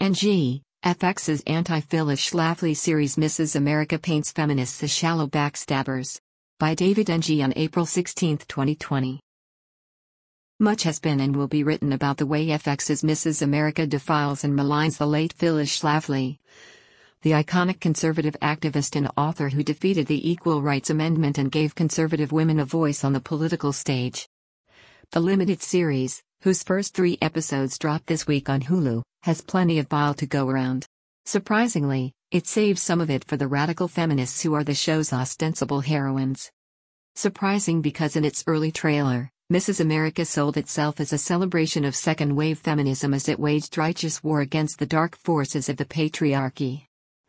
NG, FX's anti-Phyllis Schlafly series Mrs. America paints feminists as shallow backstabbers. By David NG on April 16, 2020. Much has been and will be written about the way FX's Mrs. America defiles and maligns the late Phyllis Schlafly, the iconic conservative activist and author who defeated the Equal Rights Amendment and gave conservative women a voice on the political stage. The limited series, whose first 3 episodes dropped this week on Hulu, has plenty of bile to go around. Surprisingly, it saves some of it for the radical feminists who are the show's ostensible heroines. Surprising because in its early trailer, Mrs. America sold itself as a celebration of second-wave feminism as it waged righteous war against the dark forces of the patriarchy.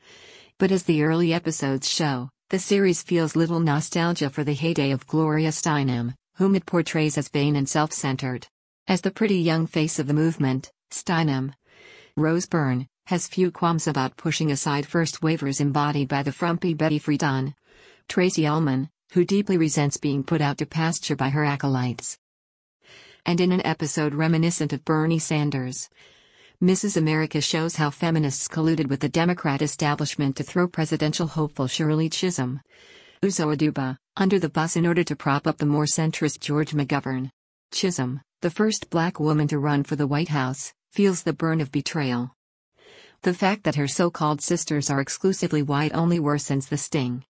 But as the early episodes show, the series feels little nostalgia for the heyday of Gloria Steinem, whom it portrays as vain and self-centered. As the pretty young face of the movement, Steinem, Rose Byrne, has few qualms about pushing aside first wavers embodied by the frumpy Betty Friedan, Tracey Ullman, who deeply resents being put out to pasture by her acolytes. And in an episode reminiscent of Bernie Sanders, Mrs. America shows how feminists colluded with the Democrat establishment to throw presidential hopeful Shirley Chisholm, Uzo Aduba, under the bus in order to prop up the more centrist George McGovern. Chisholm, the first black woman to run for the White House, feels the burn of betrayal. The fact that her so-called sisters are exclusively white only worsens the sting.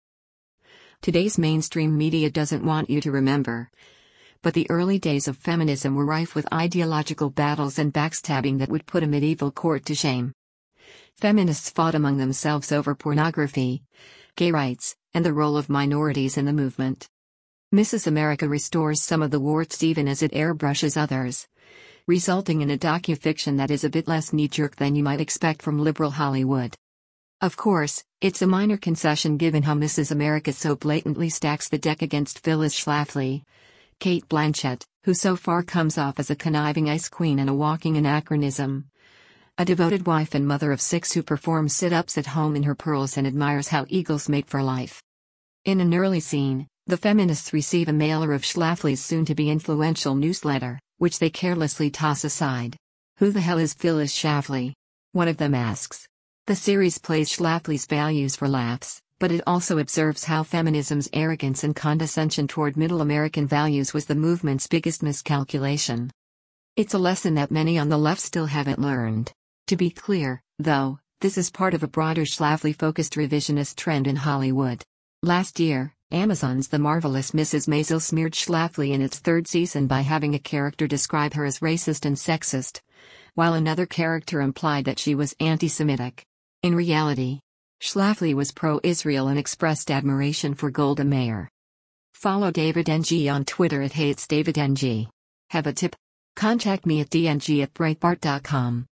Today's mainstream media doesn't want you to remember, but the early days of feminism were rife with ideological battles and backstabbing that would put a medieval court to shame. Feminists fought among themselves over pornography, gay rights, and the role of minorities in the movement. Mrs. America restores some of the warts even as it airbrushes others, resulting in a docufiction that is a bit less knee-jerk than you might expect from liberal Hollywood. Of course, it's a minor concession given how Mrs. America so blatantly stacks the deck against Phyllis Schlafly, Cate Blanchett, who so far comes off as a conniving ice queen and a walking anachronism. A devoted wife and mother of 6 who performs sit-ups at home in her pearls and admires how eagles mate for life. In an early scene, the feminists receive a mailer of Schlafly's soon-to-be influential newsletter, which they carelessly toss aside. Who the hell is Phyllis Schlafly? One of them asks. The series plays Schlafly's values for laughs, but it also observes how feminism's arrogance and condescension toward middle American values was the movement's biggest miscalculation. It's a lesson that many on the left still haven't learned. To be clear, though, this is part of a broader Schlafly-focused revisionist trend in Hollywood. Last year, Amazon's The Marvelous Mrs. Maisel smeared Schlafly in its 3rd season by having a character describe her as racist and sexist, while another character implied that she was anti-Semitic. In reality, Schlafly was pro-Israel and expressed admiration for Golda Meir. Follow David NG on Twitter at @HeyIt'sDavidNG. Have a tip? Contact me at dng@breitbart.com.